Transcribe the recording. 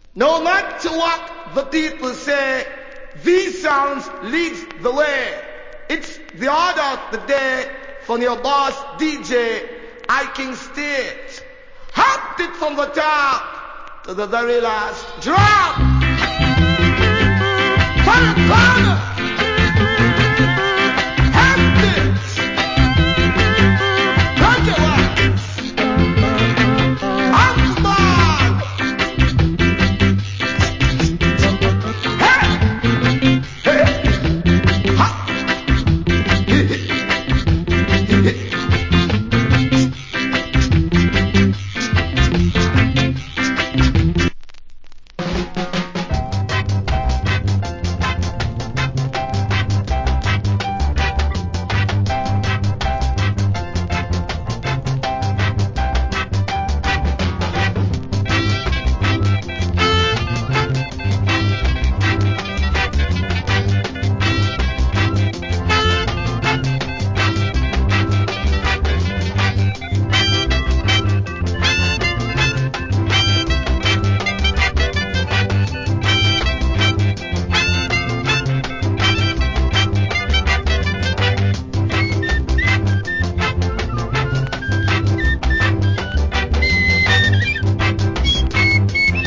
No matter what the people say, these sounds leads the way. It's the order of the day from your boss DJ, I King State. Hopped it from the top to the very last drop. Fire, fire!